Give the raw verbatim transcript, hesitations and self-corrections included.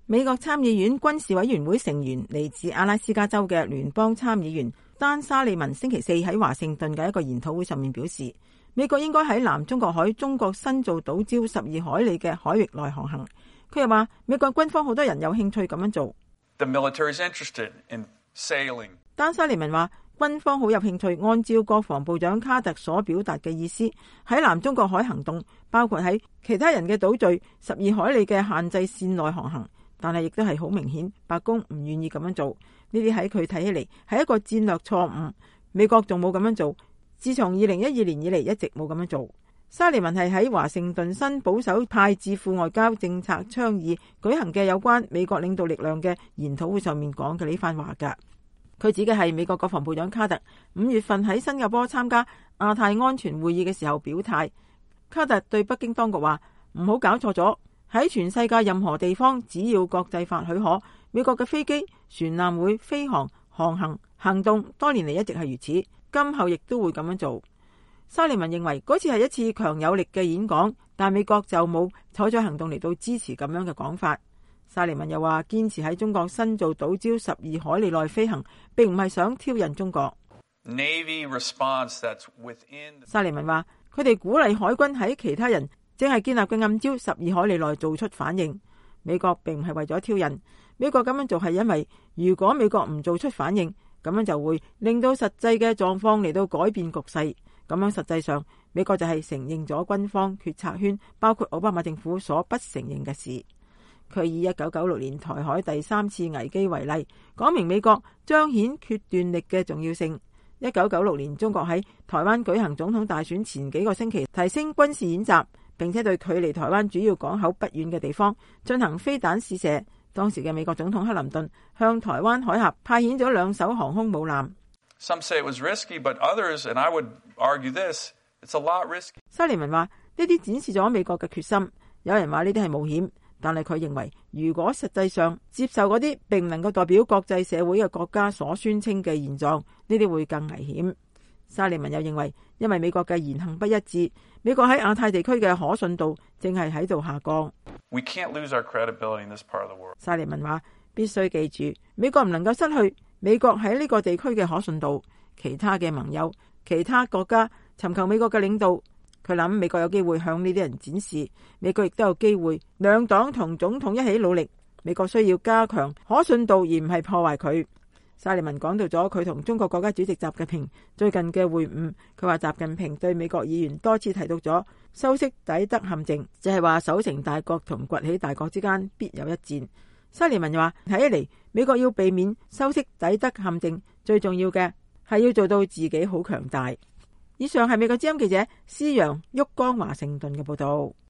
美國參議院軍事委員會成員嚟自阿拉斯加州嘅聯邦參議員丹沙利文星期四喺華盛頓嘅一個研討會上面表示，美國應該喺南中國海中國新造島礁十二海里嘅海域內航行。佢又話，美國軍方好多人有興趣咁樣做。 The military is interested in sailing. 丹沙利文話，軍方好有興趣按照國防部長卡特所表達嘅意思，喺南中國海行動，包括喺其他人嘅島嶼十二海里嘅限制線內航行。但係亦都係好明顯，白宮唔願意咁樣做。呢啲喺佢睇起嚟係一個戰略錯誤。美國仲冇咁樣做，自從二零一二年以嚟一直冇咁樣做。沙利文係喺華盛頓新保守派智庫外交政策倡議舉行嘅有關美國領導力量嘅研討會上面講嘅呢番話㗎。佢指嘅係美國國防部長卡特五月份喺新加坡參加亞太安全會議嘅時候表態。卡特對北京當局話，唔好搞錯咗。喺全世界任何地方，只要國際法許可，美國嘅飛機、船艦會飛航、航行、行動，多年嚟一直係如此，今後亦都會咁樣做。沙利文認為嗰次係一次強有力嘅演講，但美國就冇採取行動嚟到支持咁樣嘅講法。沙利文又話，堅持喺中國新造島礁十二海里內飛行，並唔係想挑釁中國。 Navy response that's within... 沙利文話，佢哋鼓勵海軍喺其他人正係建立嘅暗礁十二海里內做出反應。美國並唔係為咗挑釁，美國咁樣做係因為如果美國唔做出反應，咁樣就會令到實際嘅狀況嚟到改變局勢。咁樣實際上美國就係承認咗軍方決策圈，包括奧巴馬政府所不承認嘅事。佢以一九九六年台海第三次危機為例，講明美國彰顯決斷力嘅重要性。一九九六年中國喺台灣舉行總統大選前幾個星期提升軍事演習，並且對距離台灣主要港口不遠嘅地方進行飛彈試射。當時嘅美國總統克林頓向台灣海峽派遣咗兩艘航空母艦。 Some say it was risky, but others, and I would argue this, it's a lot risky. 沙利文話，呢啲展示咗美國嘅決心。有人話呢啲係冒險，但係佢認為如果實際上接受嗰啲並唔能夠代表國際社會嘅國家所宣稱嘅現狀，呢啲會更危險。沙利文又認為，因為美國嘅言行不一致，美國喺亞太地區嘅可信度正係喺度下降。 We can't lose our credibility in this part of the world. 沙利文話，必須記住，美國唔能夠失去美國喺呢個地區嘅可信度。其他嘅盟友、其他國家尋求美國嘅領導，佢諗美國有機會向呢啲人展示，美國亦都有機會兩黨同總統一起努力。美國需要加強可信度，而唔係破壞佢。沙利文講到咗佢同中國國家主席習近平最近嘅會晤，佢話習近平對美國議員多次提到咗修昔底德陷阱，就係話守成大國同崛起大國之間必有一戰。沙利文又話，睇起嚟美國要避免修昔底德陷阱，最重要嘅係要做到自己好強大。以上係美國之音記者施洋、旭江華盛頓嘅報道。